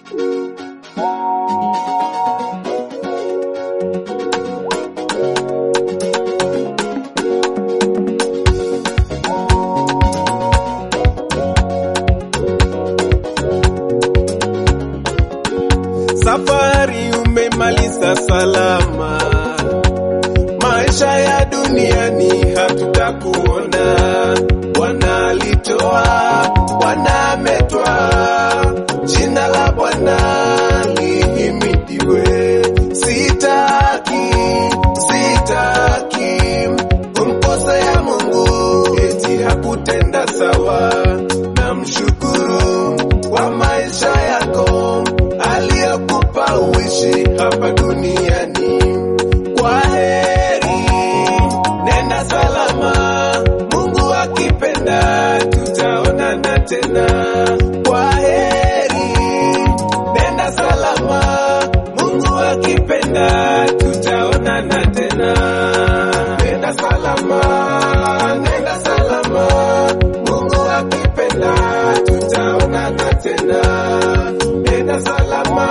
Safari umemaliza salama, maisha ya duniani hatutakuona. Bwana alitoa, Bwana ametwaa, jina la Bwana lihimidiwe. Sitaki kumkosea Mungu, eti hakutenda sawa. Namshukuru kwa maisha yako aliyokupa uishi hapa duniani. Kwa heri, nenda salama, Mungu akipenda tutaonana tena. Kwa heri, nenda salama, Mungu akipenda tutaonana tena. Nenda salama, Mungu akipenda tutaonana tena. Nenda salama,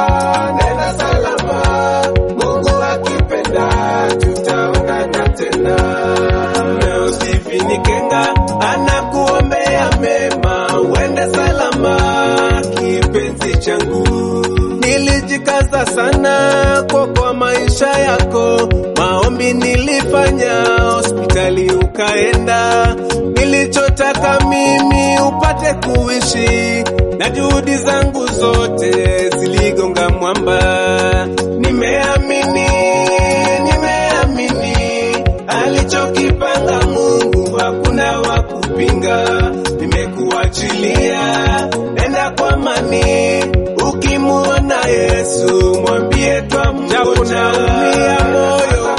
Mungu akipenda tutaonana tena. Leo Stephen Kenga anakuombea mema, uende salama kipenzi changu. Nilijikaza sana kwa maisha yako, maombi nilifanya, hospitali ukaenda. Nilichotaka mimi upate kuishi, na juhudi zangu zote ziligonga mwamba. Nimeamini alichokipanga Mungu hakuna wa kupinga. Nimekuachilia, nenda kwa amani, ukimuona Yesu mwambie twamngoja. Moyo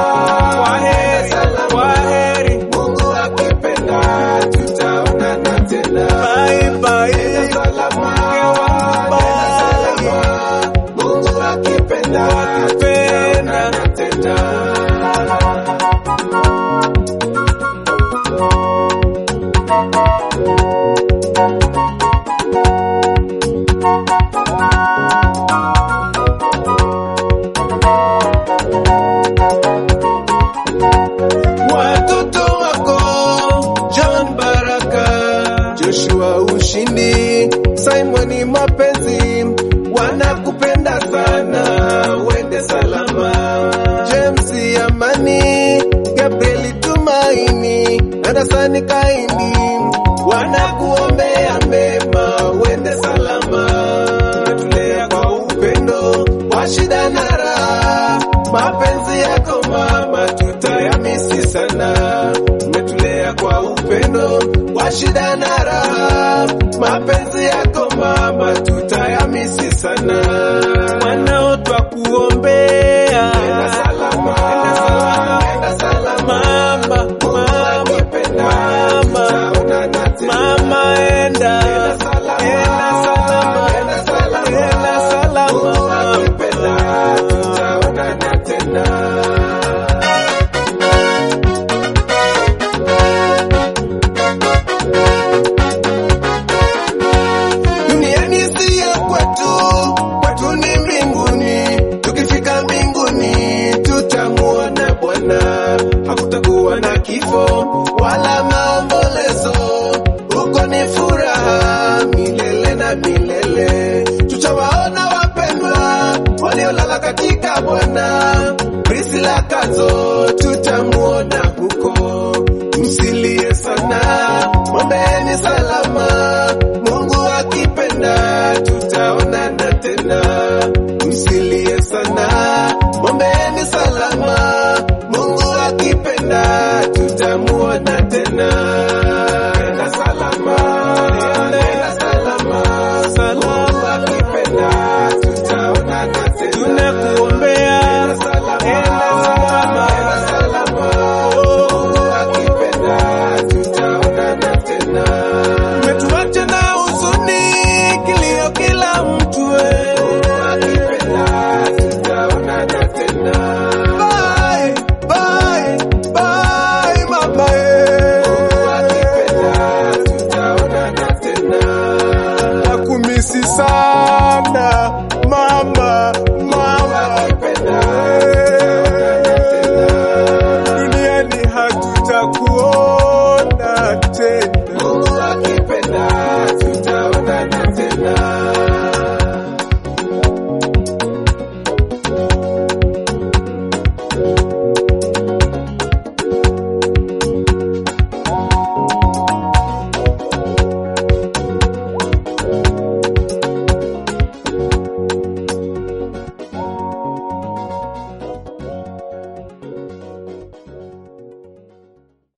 kwa heri, Mungu akipenda tutaonana tena. Bye bye. Mungu akipenda tutaonana tena. Watoto wako John Baraka, Joshua Ushindi, Simoni Mapenzi wanakupenda sana, wende salama. James Amani, Gabriel Tumaini, Anderson Kaindi wanakuombea mema, wende salama. Umetulea kwa upendo, kwa shida na raha, mapenzi yako mama tutayamisi sana. Umetulea kwa upendo, kwa shida na raha, mapenzi yako mama tutayamisi sana. Wanao twakuombea, nenda salama, mama, mama enda salama, tutaonana tena. Duniani si ya kwetu ni mbinguni. Tukifika mbinguni tutamuona Bwana, hakutakuwa na kifo wala maombolezo. Huko ni furaha milele na milele. Tutawaona wapendwa waliolala katika Bwana. Priscilla Kazo tutamuona huko. Msilie sana, mwombeeni salama, Mungu akipenda tutaonana tena.